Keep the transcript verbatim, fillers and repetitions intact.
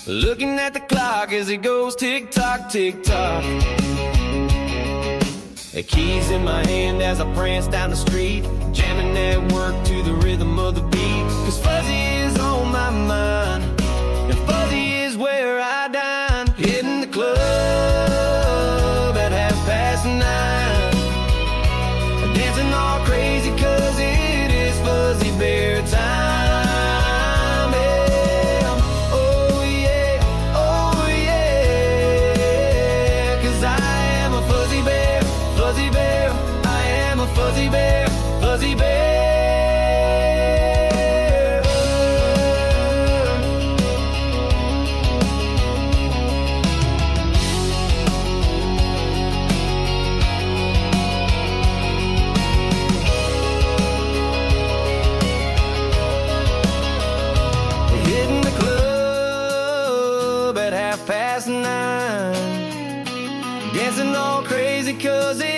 Looking at the clock as it goes tick-tock, tick-tock. The keys in my hand as I prance down the street, jamming that work to the rhythm of the beat. Cause fuzzy is on my mind, and fuzzy is where I dine. Hitting the club at half past nine, dancing all crazy cause it is Fuzzy Bear time. Fuzzy bear, I am a fuzzy bear, fuzzy bear. Hitting the club at half past nine, dancing all crazy cause it